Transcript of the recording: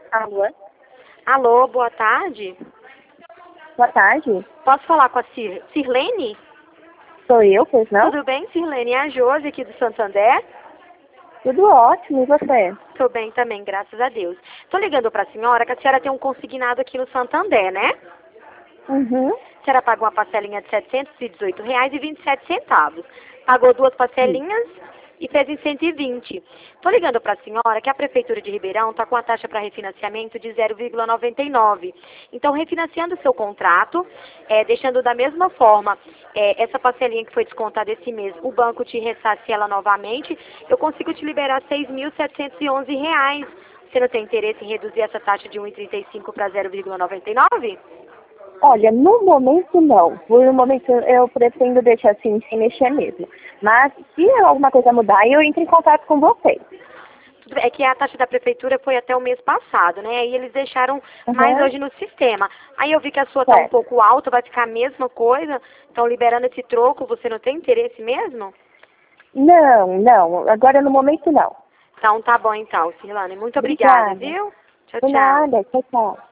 Alô? Alô, boa tarde. Boa tarde. Posso falar com a Sirlene? Sou eu, pois não? Tudo bem, Sirlene? É a Josi aqui do Santander. Tudo ótimo, e você? Tô bem também, graças a Deus. Tô ligando pra senhora que a senhora tem um consignado aqui no Santander, né? Uhum. A senhora pagou uma parcelinha de R$ 718,27. Pagou duas parcelinhas e fez em 120. Tô ligando para a senhora que a Prefeitura de Ribeirão está com a taxa para refinanciamento de 0,99. Então, refinanciando o seu contrato, deixando da mesma forma essa parcelinha que foi descontada esse mês, o banco te ressarce ela novamente, eu consigo te liberar R$ 6.711. Você não tem interesse em reduzir essa taxa de 1,35 para 0,99? Olha, no momento não. Por um momento eu pretendo deixar assim, sem mexer mesmo. Mas se alguma coisa mudar, eu entro em contato com vocês. Tudo bem, é que a taxa da prefeitura foi até o mês passado, né? Aí eles deixaram mais Uhum. hoje no sistema. Aí eu vi que a sua tá um Certo. pouco alta, vai ficar a mesma coisa. Estão liberando esse troco, você não tem interesse mesmo? Não. Agora no momento não. Então tá bom então, Cirlane. Muito obrigada, Obrigada. viu? Tchau, Por tchau. nada. Tchau, tchau.